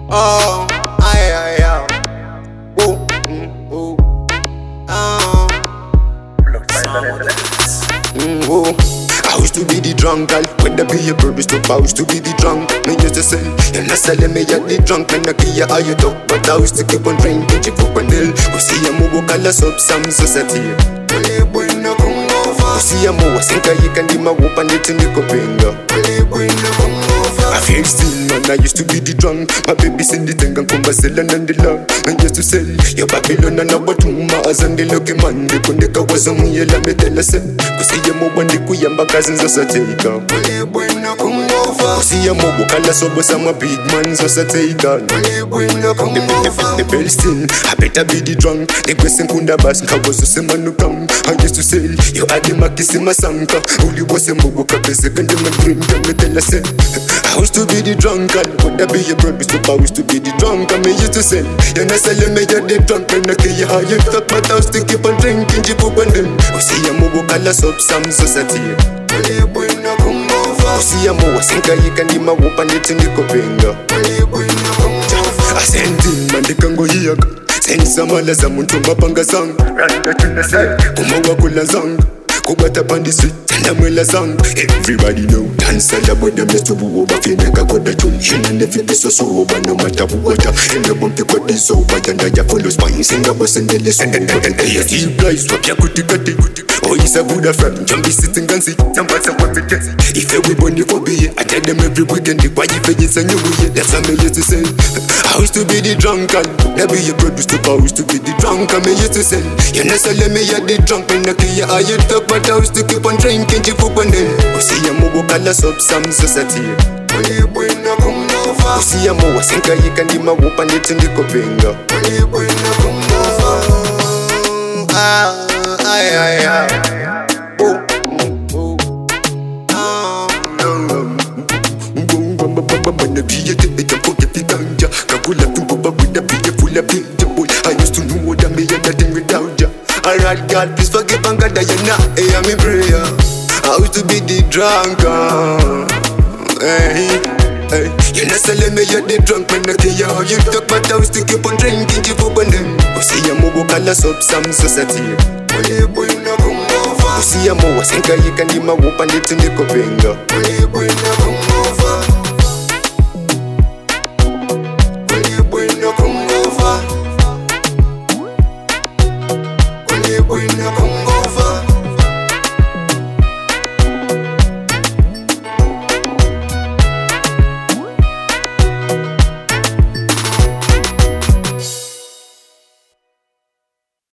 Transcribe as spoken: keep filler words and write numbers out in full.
Oh, ay, ay, ay. Woo, mm, woo. Oh. Mm, woo. I used to be the drunk girl, when the be a bird stop. I used to be the drunk, me used to say, you're not selling me at the drunk, and I can't how you talk. But I used to keep on drinking, chip up and hill. We see a move, color sub, some society. Only boy no come over. We see a move, think I can do my whoop and it's in the copinga. Only boy no come over. I feel still, man, I used to be the drunk. My baby's in the tank and come Barcelona and the love. I used to say, your Babylon and about two miles and the lucky man. They couldn't go was on me, let me tell us. We see a move and the kuyamba cousins of Sateka. Only boy no come over. We see a move, color sober, some big man, so Sateka. Only boy no come over. The bell still, I better be the drunk. The question kunda bas, I was the same man who come. I used to say, you had the makis in my sanka. Only was a move, a second in my dream, let me tell us. I used to be the drunk, and would that be your brother? Stop, I used to be the drunk, and me used to say, you're not selling me, you're the drunk, and I can't how you talk, but I used to keep on drinking, you put on them. I see a move, color sub, some society. Only boy no come over. I see a move, think I can do my whoop and it's in the copinga. Only boy no come over. I send him, and they can go here. Send some others, I'm on to my panga song. Randa to the side, come over, kula song. Go back up on the street, and I'm well a song. Everybody know, dance all about them, let's do over. Feel like I got the junction, and if it is so sober, no matter what. And the bump the body sober, and I follow spine, sing a bus and the listen. And I see guys, swap your goody goody. Oh, he's a good friend, jump be sitting and sit. Some parts of what we get. If everybody for be, I tell them every weekend, why you feel it's a new way. That's what I used to say. I used to be the drunk, and never you produce the power. I used to be the drunk, and me used to say, you're not selling me, you're the drunk, and I can't how you talk. But I used to keep on drinking, you put on them. We see a move, color sub, some society. Only boy no come over. We see a move, think I can do my whoop and it's in the copinga. Only boy no come over. Ah, ay, ay, ay. Oh, oh, oh. I used to know what I made and nothing without ya. Alright, God, please forgive and God that you're not. Hey, I'm in prayer. I used to be the drunk. Uh, hey, hey. You're not selling me, you're the drunk. Man, I can't hear how you talk, but I used to keep on drinking. You put on them. We see a move, color sub, some society. Only boy no come over. We see a move, think I can do my whoop and it's in the copinga. Only boy no come over.